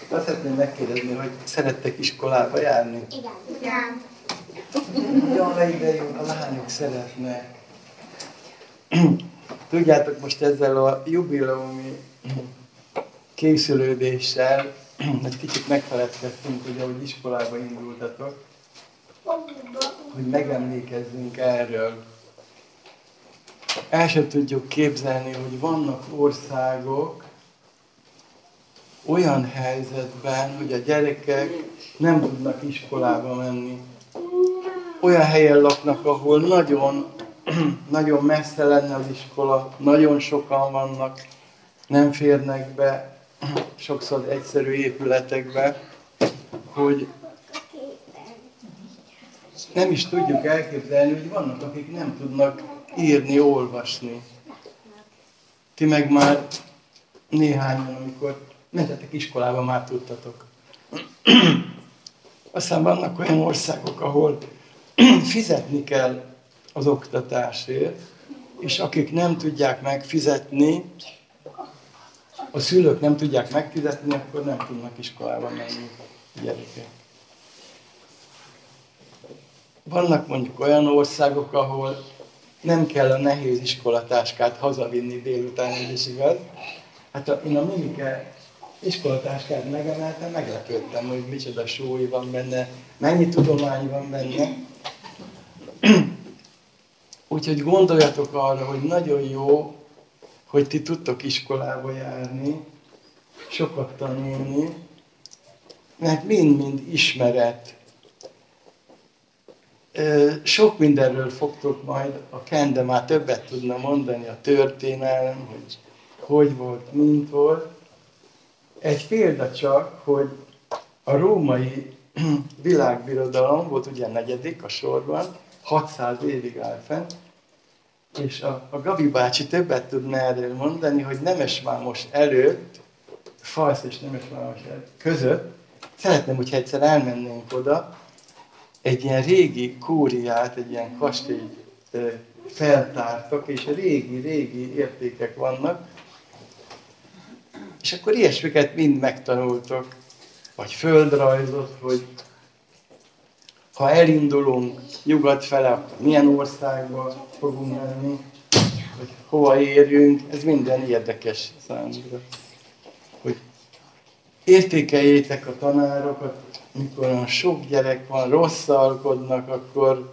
Azt szeretném megkérdezni, hogy szerettek iskolába járni? Igen. Jaj, de jó, a lányok szeretnek. Tudjátok, most ezzel a jubileumi készülődéssel egy kicsit megfeledkeztünk, ugye, hogy iskolába indultatok, hogy megemlékezzünk erről. El sem tudjuk képzelni, hogy vannak országok olyan helyzetben, hogy a gyerekek nem tudnak iskolába menni. Olyan helyen laknak, ahol nagyon messze lenne az iskola, nagyon sokan vannak, nem férnek be, sokszor egyszerű épületekbe, hogy nem is tudjuk elképzelni, hogy vannak, akik nem tudnak írni, olvasni. Ti meg már néhányan, amikor mentetek iskolába, már tudtatok. Aztán vannak olyan országok, ahol fizetni kell az oktatásért, és akik nem tudják megfizetni, a szülők nem tudják megfizetni, akkor nem tudnak iskolába menni a gyerekek. Vannak mondjuk olyan országok, ahol nem kell a nehéz iskolatáskát hazavinni délután, ez is igaz. Hát én a Mimike iskolatáskát megemeltem, meglepődtem, hogy micsoda súly van benne, mennyi tudomány van benne. Úgyhogy gondoljatok arra, hogy nagyon jó, hogy ti tudtok iskolába járni, sokat tanulni, mert mind-mind ismeret. Sok mindenről fogtok majd a Kende már többet tudna mondani, a történelem, hogy volt, mint volt. Egy példa csak, hogy a római világbirodalom volt ugye negyedik a sorban, 600 évig áll fent, és a Gabi bácsi többet tudna erről mondani, hogy Nemesvámos előtt, Falsz és Nemesvámos között, szeretném, hogyha egyszer elmennénk oda, egy ilyen régi kúriát, egy ilyen kastélyt feltártak, és régi értékek vannak, és akkor ilyesmiket mind megtanultok, vagy földrajzot, hogy ha elindulunk nyugat fele, akkor milyen országba fogunk menni, hogy hova érjünk, ez minden érdekes számomra. Hogy értékeljétek a tanárokat, mikor olyan sok gyerek van, rosszalkodnak, akkor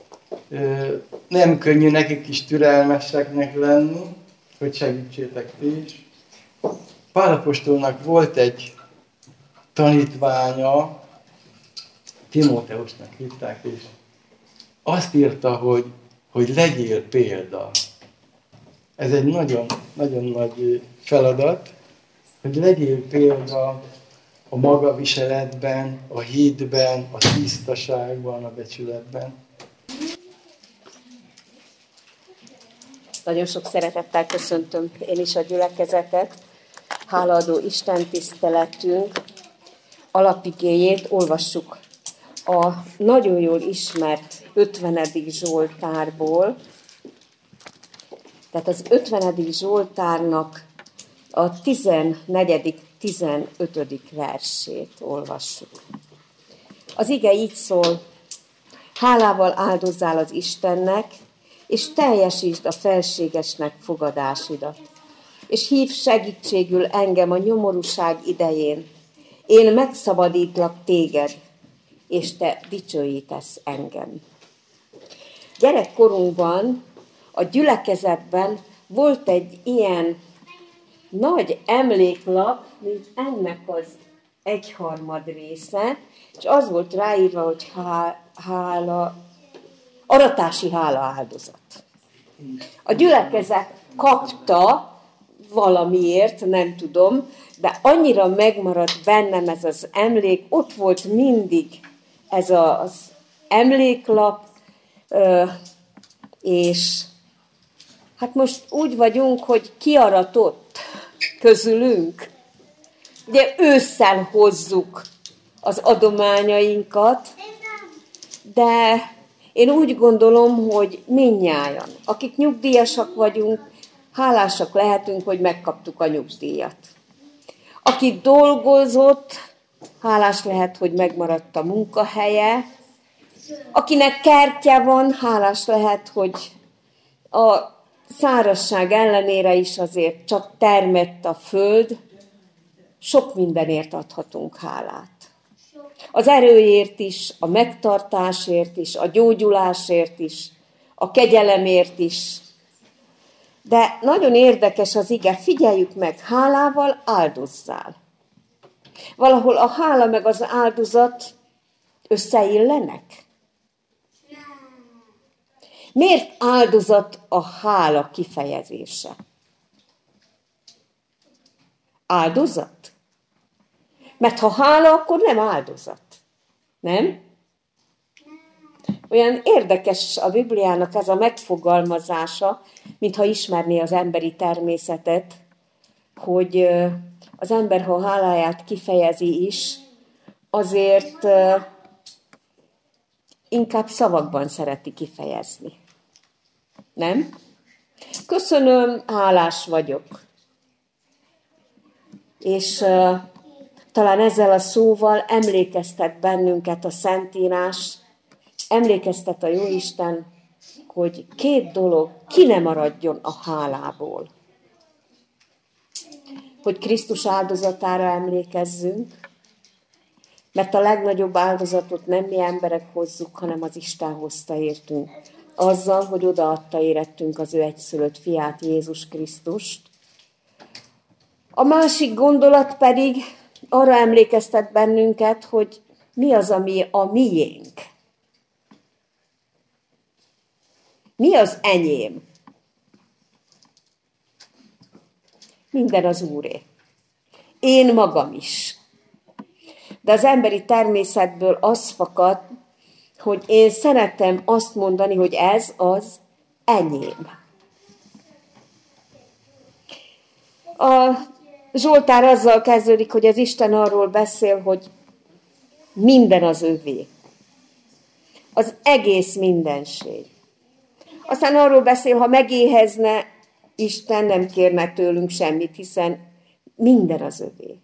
nem könnyű nekik is türelmeseknek lenni, hogy segítsétek ti is. Pál apostolnak volt egy tanítványa, Timóteusnak hívták, és azt írta, hogy legyél példa. Ez egy nagyon, nagyon nagy feladat, hogy legyél példa a magaviseletben, a hitben, a tisztaságban, a becsületben. Nagyon sok szeretettel köszöntöm én is a gyülekezetet. Hálaadó Isten tiszteletünk alapigéjét olvassuk a nagyon jól ismert 50. Zsoltárból. Tehát az 50. Zsoltárnak a 14., 15. versét olvassuk. Az ige így szól: hálával áldozzál az Istennek, és teljesítsd a felségesnek fogadásidat, és hívd segítségül engem a nyomorúság idején. Én megszabadítlak téged, és te dicsőítesz engem. Gyerekkorunkban a gyülekezetben volt egy ilyen nagy emléklap, mint ennek az 1/3 része, és az volt ráírva, hogy aratási hála áldozat. A gyülekezet kapta valamiért, nem tudom, de annyira megmaradt bennem ez az emlék, ott volt mindig ez az emléklap, és hát most úgy vagyunk, hogy kiaratott közülünk. Ugye ősszel hozzuk az adományainkat, de én úgy gondolom, hogy mindnyájan, akik nyugdíjasak vagyunk, hálásak lehetünk, hogy megkaptuk a nyugdíjat. Aki dolgozott, hálás lehet, hogy megmaradt a munkahelye. Akinek kertje van, hálás lehet, hogy a szárazság ellenére is azért csak termett a föld. Sok mindenért adhatunk hálát. Az erőért is, a megtartásért is, a gyógyulásért is, a kegyelemért is. De nagyon érdekes az ige, figyeljük meg, hálával áldozzál. Valahol a hála meg az áldozat összeillenek? Miért áldozat a hála kifejezése? Áldozat? Mert ha hála, akkor nem áldozat. Nem? Olyan érdekes a Bibliának ez a megfogalmazása, mintha ismerné az emberi természetet, hogy az ember, ha háláját kifejezi is, azért inkább szavakban szereti kifejezni. Nem? Köszönöm, hálás vagyok. És talán ezzel a szóval emlékeztet bennünket a Szentírás, emlékeztet a Jóisten, hogy két dolog ki ne maradjon a hálából. Hogy Krisztus áldozatára emlékezzünk, mert a legnagyobb áldozatot nem mi emberek hozzuk, hanem az Isten hozta értünk. Azzal, hogy odaadta érettünk az ő egyszülött fiát, Jézus Krisztust. A másik gondolat pedig arra emlékeztet bennünket, hogy mi az, ami a miénk. Mi az enyém? Minden az Úré. Én magam is. De az emberi természetből az fakad, hogy én szeretem azt mondani, hogy ez az enyém. A Zsoltár azzal kezdődik, hogy az Isten arról beszél, hogy minden az övé. Az egész mindenség. Aztán arról beszél, ha megéhezne, Isten nem kérne tőlünk semmit, hiszen minden az övé.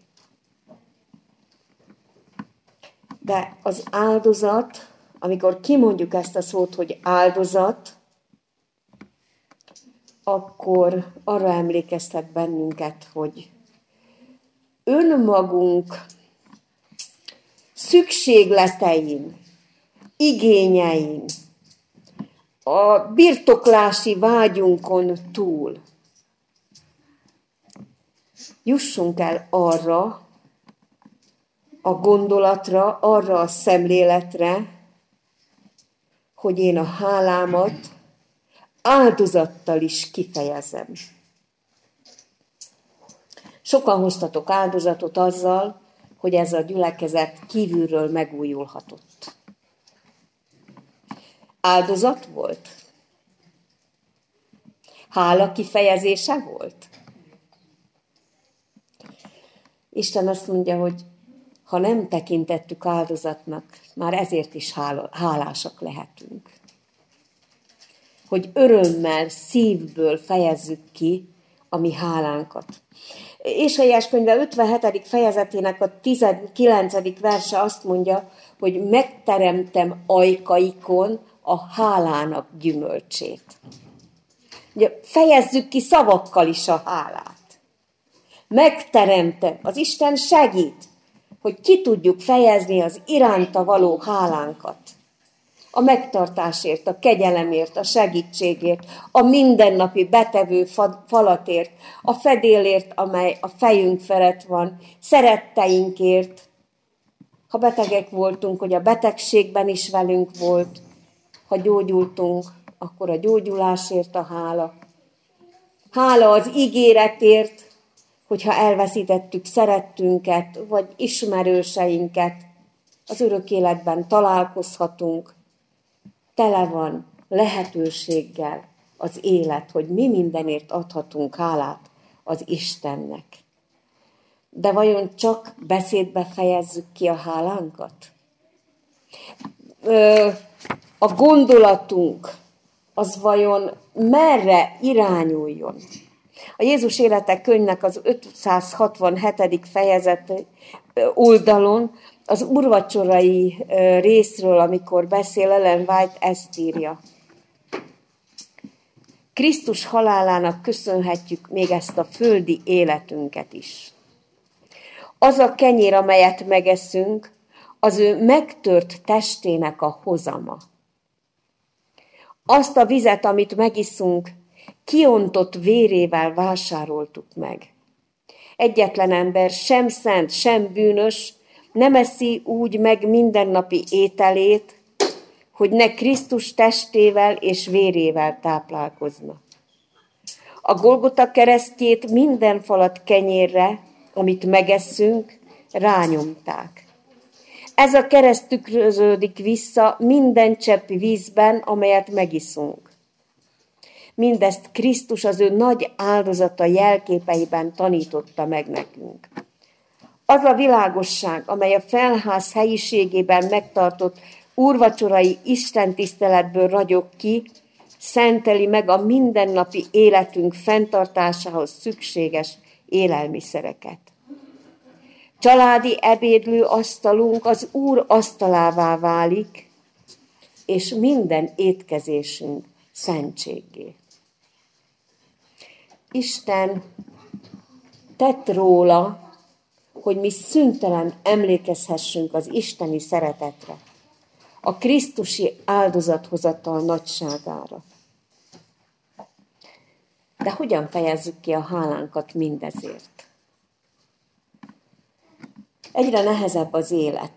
De az áldozat, amikor kimondjuk ezt a szót, hogy áldozat, akkor arra emlékeztet bennünket, hogy önmagunk szükségletein, igényein, a birtoklási vágyunkon túl jussunk el arra a gondolatra, arra a szemléletre, hogy én a hálámat áldozattal is kifejezem. Sokan hoztatok áldozatot azzal, hogy ez a gyülekezet kívülről megújulhatott. Áldozat volt? Hála kifejezése volt? Isten azt mondja, hogy ha nem tekintettük áldozatnak, már ezért is hálásak lehetünk. Hogy örömmel, szívből fejezzük ki a mi hálánkat. Ézsaiás könyve 57. fejezetének a 19. verse azt mondja, hogy megteremtem ajkaikon a hálának gyümölcsét. Ugye, fejezzük ki szavakkal is a hálát. Megteremtem. Az Isten segít, hogy ki tudjuk fejezni az iránta való hálánkat. A megtartásért, a kegyelemért, a segítségért, a mindennapi betevő falatért, a fedélért, amely a fejünk felett van, szeretteinkért. Ha betegek voltunk, hogy a betegségben is velünk volt, ha gyógyultunk, akkor a gyógyulásért a hála. Hála az ígéretért, hogyha elveszítettük szerettünket, vagy ismerőseinket, az örök életben találkozhatunk. Tele van lehetőséggel az élet, hogy mi mindenért adhatunk hálát az Istennek. De vajon csak beszédbe fejezzük ki a hálánkat? A gondolatunk az vajon merre irányuljon? A Jézus életek könyvnek az 567. fejezet oldalon az úrvacsorai részről, amikor beszél Ellen White, ezt írja. Krisztus halálának köszönhetjük még ezt a földi életünket is. Az a kenyér, amelyet megeszünk, az ő megtört testének a hozama. Azt a vizet, amit megiszunk, kiontott vérével vásároltuk meg. Egyetlen ember, sem szent, sem bűnös, nem eszi úgy meg mindennapi ételét, hogy ne Krisztus testével és vérével táplálkozna. A Golgota keresztjét minden falat kenyérre, amit megesszünk, rányomták. Ez a kereszt tükröződik vissza minden csepp vízben, amelyet megiszunk. Mindezt Krisztus az ő nagy áldozata jelképeiben tanította meg nekünk. Az a világosság, amely a felház helyiségében megtartott úrvacsorai istentiszteletből ragyog ki, szenteli meg a mindennapi életünk fenntartásához szükséges élelmiszereket. Családi ebédlő asztalunk az Úr asztalává válik, és minden étkezésünk szentséggé. Isten tett róla, hogy mi szüntelen emlékezhessünk az isteni szeretetre, a krisztusi áldozathozatal nagyságára. De hogyan fejezzük ki a hálánkat mindezért? Egyre nehezebb az élet.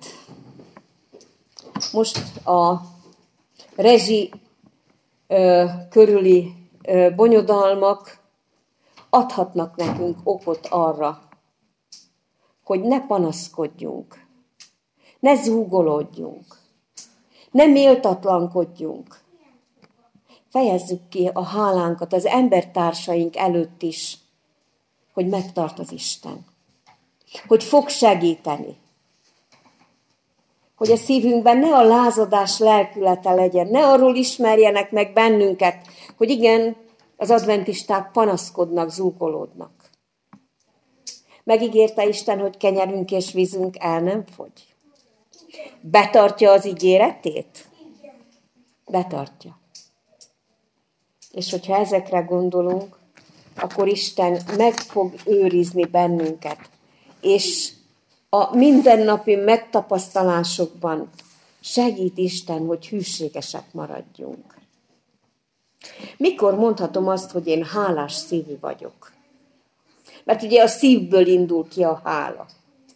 Most a rezsi körüli bonyodalmak adhatnak nekünk okot arra, hogy ne panaszkodjunk, ne zúgolódjunk, ne méltatlankodjunk. Fejezzük ki a hálánkat az embertársaink előtt is, hogy megtart az Isten, hogy fog segíteni, hogy a szívünkben ne a lázadás lelkülete legyen, ne arról ismerjenek meg bennünket, hogy igen, az adventisták panaszkodnak, zúgolódnak. Megígérte Isten, hogy kenyerünk és vízünk el nem fogy. Betartja az ígéretét? Betartja. És hogyha ezekre gondolunk, akkor Isten meg fog őrizni bennünket, és a mindennapi megtapasztalásokban segít Isten, hogy hűségesek maradjunk. Mikor mondhatom azt, hogy én hálás szívű vagyok? Mert ugye a szívből indul ki a hála.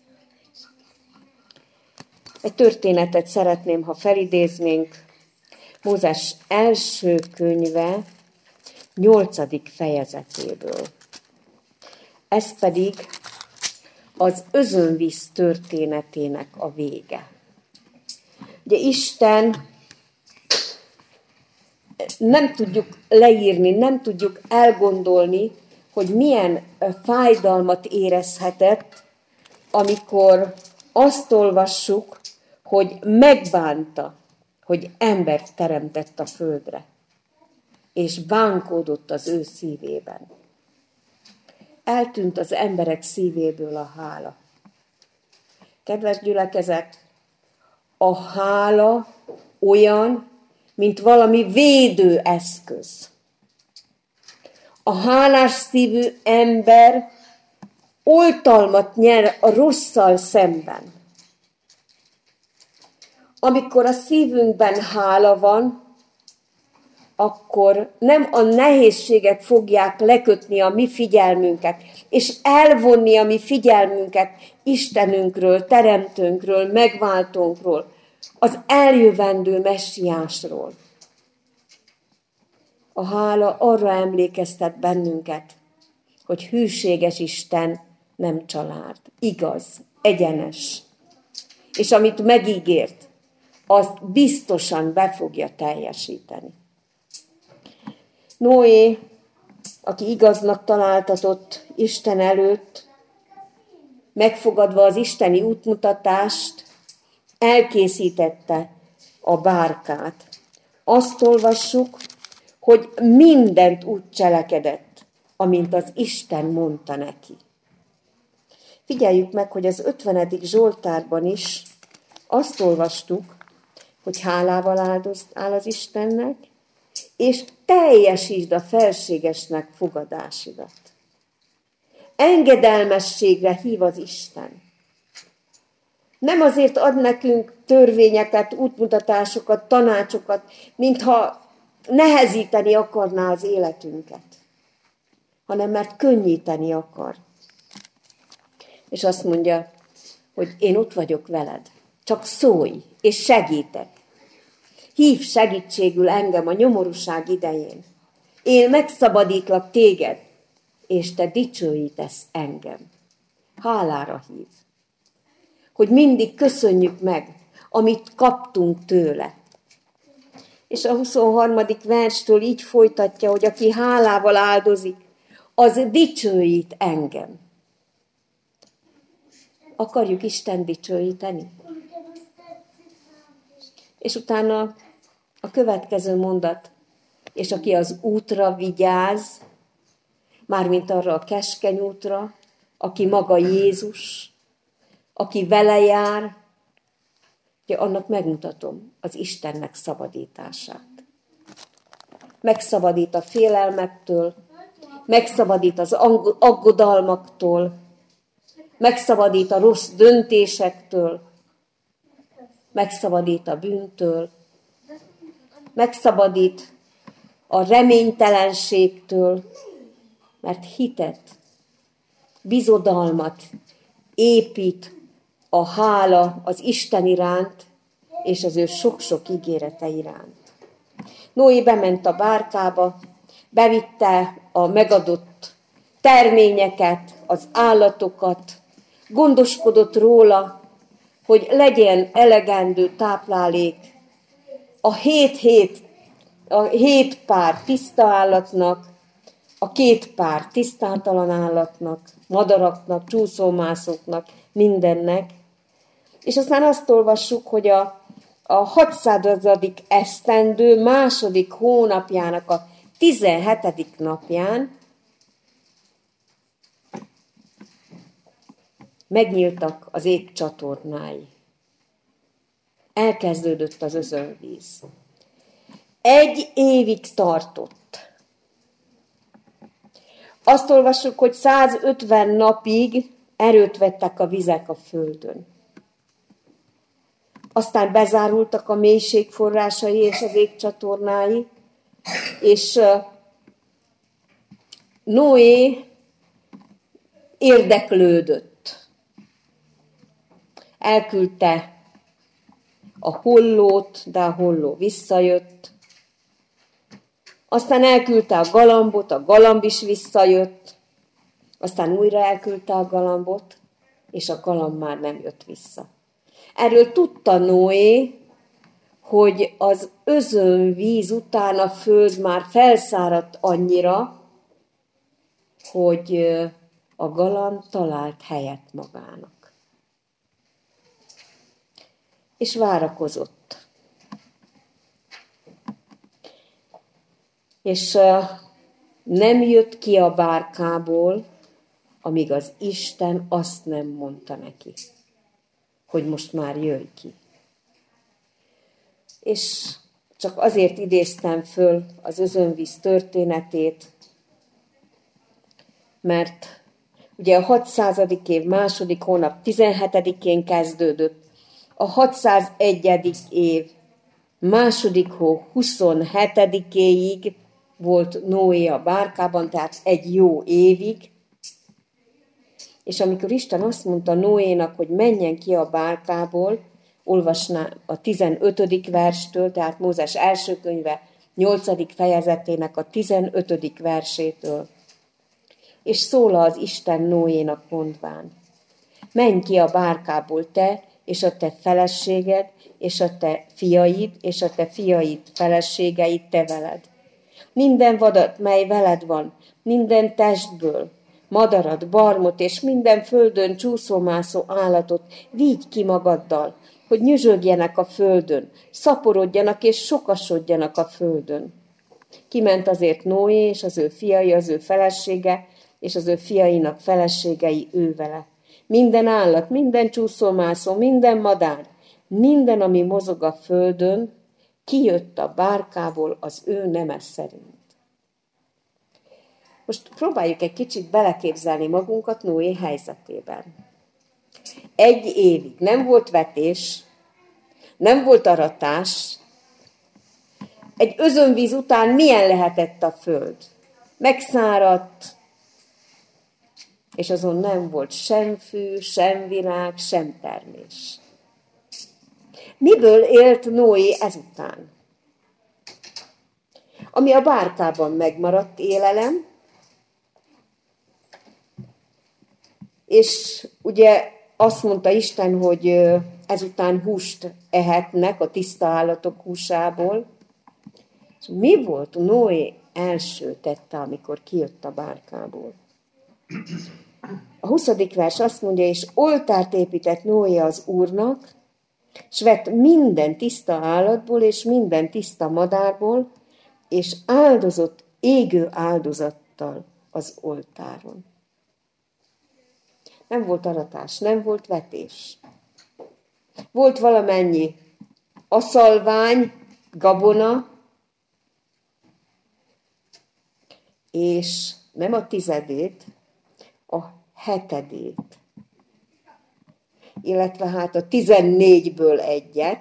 Egy történetet szeretném, ha felidéznénk, Mózes első könyve 8. fejezetéből. Ez pedig az özönvíz történetének a vége. Ugye Isten nem tudjuk leírni, nem tudjuk elgondolni, hogy milyen fájdalmat érezhetett, amikor azt olvassuk, hogy megbánta, hogy embert teremtett a földre, és bánkódott az ő szívében. Eltűnt az emberek szívéből a hála. Kedves gyülekezet, a hála olyan, mint valami védőeszköz. A hálás szívű ember oltalmat nyer a rosszal szemben. Amikor a szívünkben hála van, akkor nem a nehézségek fogják lekötni a mi figyelmünket, és elvonni a mi figyelmünket Istenünkről, Teremtőnkről, Megváltónkról, az eljövendő messiásról. A hála arra emlékeztet bennünket, hogy hűséges Isten nem család, igaz, egyenes, és amit megígért, azt biztosan be fogja teljesíteni. Noé, aki igaznak találtatott Isten előtt, megfogadva az isteni útmutatást, elkészítette a bárkát. Azt olvassuk, hogy mindent úgy cselekedett, amint az Isten mondta neki. Figyeljük meg, hogy az 50. Zsoltárban is azt olvastuk, hogy hálával áll az Istennek, és teljesítsd a felségesnek fogadásidat. Engedelmességre hív az Isten. Nem azért ad nekünk törvényeket, útmutatásokat, tanácsokat, mintha nehezíteni akarná az életünket, hanem mert könnyíteni akar. És azt mondja, hogy én ott vagyok veled, csak szólj, és segítek. Hívj segítségül engem a nyomorúság idején. Én megszabadítlak téged, és te dicsőítesz engem. Hálára hív. Hogy mindig köszönjük meg, amit kaptunk tőle. És a 23. verstől így folytatja, hogy aki hálával áldozik, az dicsőít engem. Akarjuk Isten dicsőíteni? És utána a következő mondat, és aki az útra vigyáz, mármint arra a keskeny útra, aki maga Jézus, aki vele jár, ugye annak megmutatom az Istennek szabadítását. Megszabadít a félelmektől, megszabadít az aggodalmaktól, megszabadít a rossz döntésektől, megszabadít a bűntől, megszabadít a reménytelenségtől, mert hitet, bizodalmat épít a hála az Isten iránt, és az ő sok-sok ígérete iránt. Noé bement a bárkába, bevitte a megadott terményeket, az állatokat, gondoskodott róla, hogy legyen elegendő táplálék a 7 pár tiszta állatnak, a 2 pár tisztátalan állatnak, madaraknak, csúszómászóknak, mindennek. És aztán azt olvassuk, hogy a 600. esztendő második hónapjának a 17. napján megnyíltak az ég csatornái. Elkezdődött az özönvíz. 1 évig tartott. Azt olvassuk, hogy 150 napig erőt vettek a vizek a földön. Aztán bezárultak a mélység forrásai és az ég csatornái, és Noé érdeklődött. Elküldte a hollót, de a holló visszajött. Aztán elküldte a galambot, a galamb is visszajött. Aztán újra elküldte a galambot, és a galamb már nem jött vissza. Erről tudta Noé, hogy az özönvíz után a föld már felszáradt annyira, hogy a galamb talált helyet magának. És várakozott. És nem jött ki a bárkából, amíg az Isten azt nem mondta neki, hogy most már jöjj ki. És csak azért idéztem föl az özönvíz történetét, mert ugye a 600. év második hónap 17-én kezdődött, a 601. év második hó 27-éig volt Noé a bárkában, tehát egy jó évig. És amikor Isten azt mondta Noénak, hogy menjen ki a bárkából, olvasná a 15. verstől, tehát Mózes első könyve 8. fejezetének a 15. versétől. És szólal az Isten Noénak mondván: menj ki a bárkából te, és a te feleséged, és a te fiaid, és a te fiaid feleségeid te veled. Minden vadat, mely veled van, minden testből, madarat, barmot, és minden földön csúszómászó állatot vigy ki magaddal, hogy nyüzsögjenek a földön, szaporodjanak és sokasodjanak a földön. Kiment azért Noé, és az ő fiai, az ő felesége, és az ő fiainak feleségei ő vele. Minden állat, minden csúszómászó, minden madár, minden, ami mozog a földön, kijött a bárkából az ő neme szerint. Most próbáljuk egy kicsit beleképzelni magunkat Noé helyzetében. 1 évig nem volt vetés, nem volt aratás. Egy özönvíz után milyen lehetett a föld? Megszáradt, és azon nem volt sem fű, sem virág, sem termés. Miből élt Noé ezután? Ami a bárkában megmaradt élelem, és ugye azt mondta Isten, hogy ezután húst ehetnek a tiszta állatok húsából. És mi volt Noé első tette, amikor kijött a bárkából? A 20. vers azt mondja, és oltárt épített Noé az Úrnak, s vett minden tiszta állatból, és minden tiszta madárból, és áldozott égő áldozattal az oltáron. Nem volt aratás, nem volt vetés. Volt valamennyi aszalvány, gabona, és nem a 10, a 7, illetve hát a 14-ből 1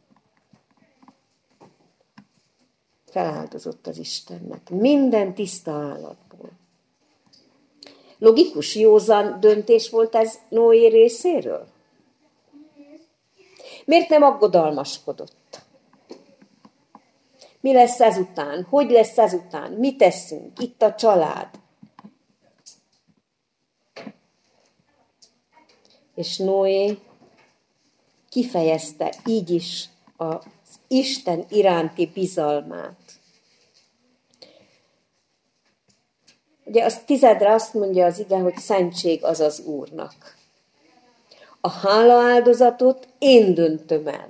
feláldozott az Istennek. Minden tiszta állatból. Logikus, józan döntés volt ez Noé részéről? Miért nem aggodalmaskodott? Mi lesz ezután? Hogy lesz ezután? Mit teszünk? Itt a család. És Noé kifejezte így is az Isten iránti bizalmát. Ugye az 10-re azt mondja az ige, hogy szentség az az Úrnak. A hálaáldozatot én döntöm el.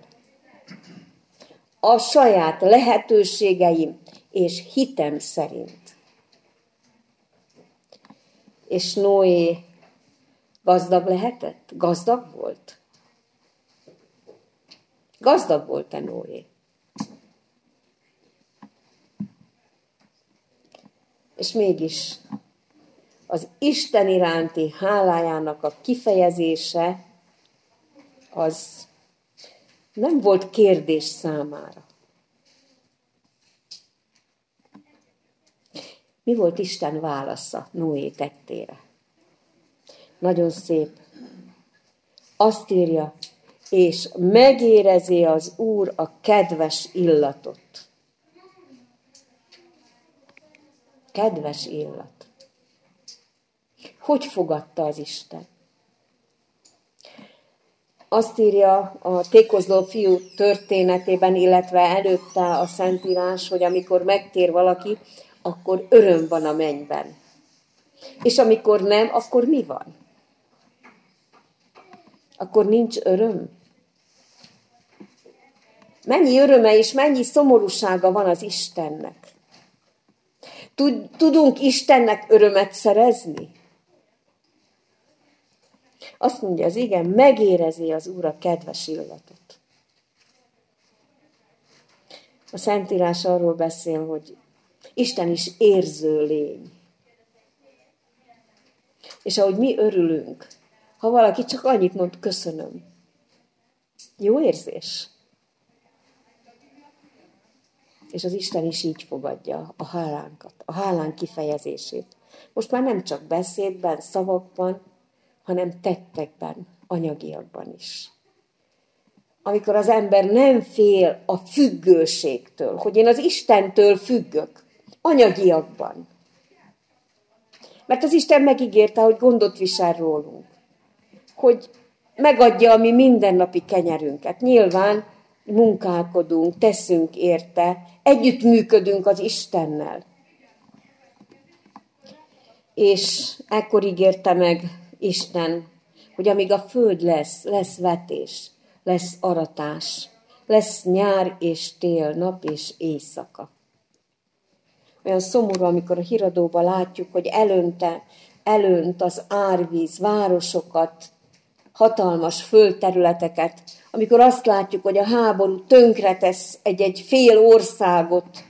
A saját lehetőségeim és hitem szerint. És Noé gazdag lehetett? Gazdag volt? Gazdag volt-e Noé? És mégis az Isten iránti hálájának a kifejezése az nem volt kérdés számára. Mi volt Isten válasza Noé tettére? Nagyon szép. Azt írja, és megérezi az Úr a kedves illatot. Kedves illat. Hogy fogadta az Isten? Azt írja a tékozló fiú történetében, illetve előtte a Szentírás, hogy amikor megtér valaki, akkor öröm van a mennyben. És amikor nem, akkor mi van? Akkor nincs öröm? Mennyi öröme és mennyi szomorúsága van az Istennek? Tudunk Istennek örömet szerezni? Azt mondja az ige, megérezi az Úr a kedves illatot. A Szentírás arról beszél, hogy Isten is érző lény. És ahogy mi örülünk, ha valaki csak annyit mond, köszönöm. Jó érzés. És az Isten is így fogadja a hálánkat, a hálánk kifejezését. Most már nem csak beszédben, szavakban, hanem tettekben, anyagiakban is. Amikor az ember nem fél a függőségtől, hogy én az Istentől függök, anyagiakban. Mert az Isten megígérte, hogy gondot visel rólunk, hogy megadja a mi mindennapi kenyerünket. Nyilván munkálkodunk, teszünk érte, együttműködünk az Istennel. És ekkor ígérte meg Isten, hogy amíg a föld lesz vetés, lesz aratás, lesz nyár és tél, nap és éjszaka. Olyan szomorú, amikor a híradóban látjuk, hogy elönt az árvíz városokat, hatalmas földterületeket, amikor azt látjuk, hogy a háború tönkretesz egy fél országot.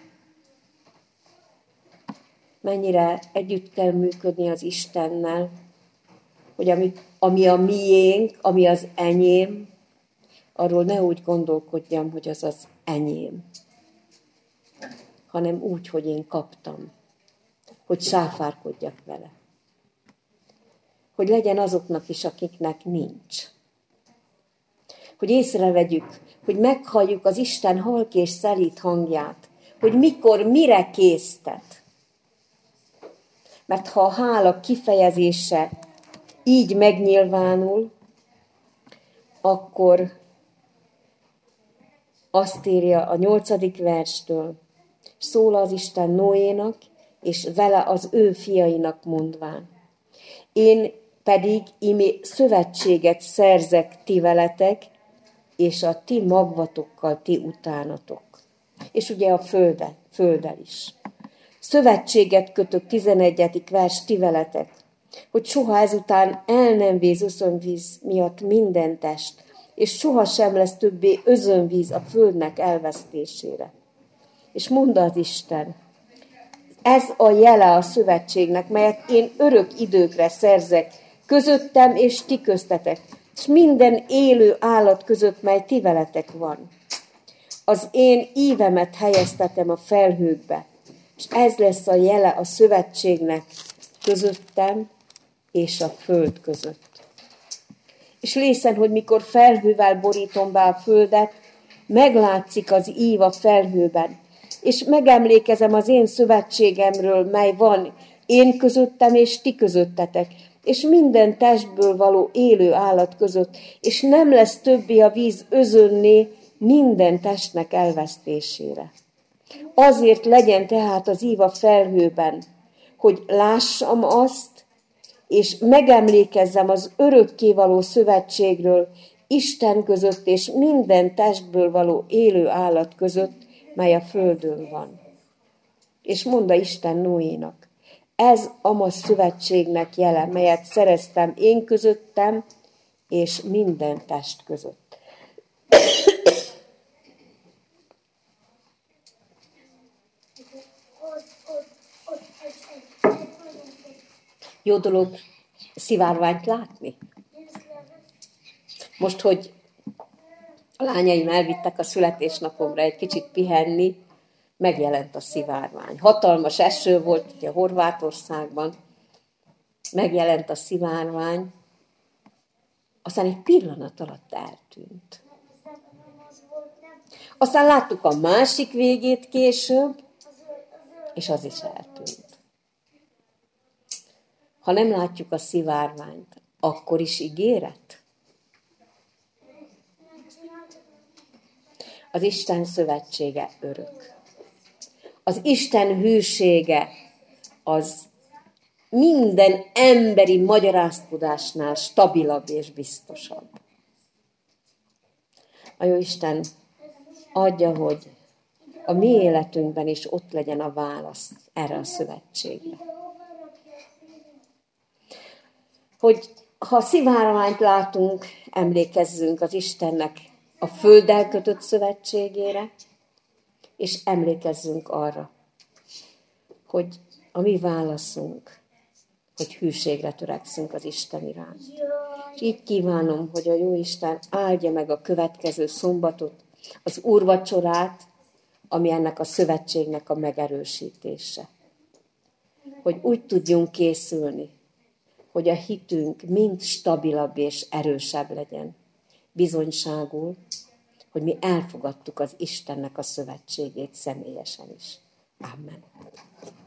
Mennyire együtt kell működni az Istennel, hogy ami a miénk, ami az enyém, arról ne úgy gondolkodjam, hogy az az enyém, hanem úgy, hogy én kaptam, hogy sáfárkodjak vele. Hogy legyen azoknak is, akiknek nincs. Hogy észrevegyük, hogy meghalljuk az Isten halk és szelíd hangját, hogy mikor, mire késztet. Mert ha a hála kifejezése így megnyilvánul, akkor azt írja a 8. verstől, szól az Isten Noénak, és vele az ő fiainak mondván. Én pedig imé szövetséget szerzek ti veletek, és a ti magvatokkal ti utánatok. És ugye a földdel is. Szövetséget kötök, 11. vers, ti veletek, hogy soha ezután el nem vész özönvíz miatt minden test, és soha sem lesz többé özönvíz a földnek elvesztésére. És mondta az Isten, ez a jele a szövetségnek, melyet én örök időkre szerzek, közöttem és ti köztetek, és minden élő állat között, mely ti veletek van. Az én ívemet helyeztetem a felhőkbe, és ez lesz a jele a szövetségnek közöttem és a föld között. És lészen, hogy mikor felhővel borítom be a földet, meglátszik az ív a felhőben, és megemlékezem az én szövetségemről, mely van én közöttem és ti közöttetek, és minden testből való élő állat között, és nem lesz többé a víz özönné minden testnek elvesztésére. Azért legyen tehát az ív a felhőben, hogy lássam azt, és megemlékezzem az örökkévaló szövetségről, Isten között és minden testből való élő állat között, mely a földön van. És mondta Isten Noénak, ez a szövetségnek jele, melyet szereztem én közöttem, és minden test között. Jó dolog szivárványt látni? Most, hogy a lányaim elvittek a születésnapomra egy kicsit pihenni, megjelent a szivárvány. Hatalmas eső volt ugye Horvátországban, megjelent a szivárvány, aztán egy pillanat alatt eltűnt. Aztán láttuk a másik végét később, és az is eltűnt. Ha nem látjuk a szivárványt, akkor is ígéret? Az Isten szövetsége örök. Az Isten hűsége az minden emberi magyarázkodásnál stabilabb és biztosabb. A Jóisten adja, hogy a mi életünkben is ott legyen a válasz erre a szövetségre. Hogy ha szivárványt látunk, emlékezzünk az Istennek a földdel kötött szövetségére, és emlékezzünk arra, hogy a mi válaszunk, hogy hűségre törekszünk az Isten iránt. És így kívánom, hogy a Jóisten áldja meg a következő szombatot, az úrvacsorát, ami ennek a szövetségnek a megerősítése. Hogy úgy tudjunk készülni, hogy a hitünk mind stabilabb és erősebb legyen. Bizonyságul, hogy mi elfogadtuk az Istennek a szövetségét személyesen is. Amen.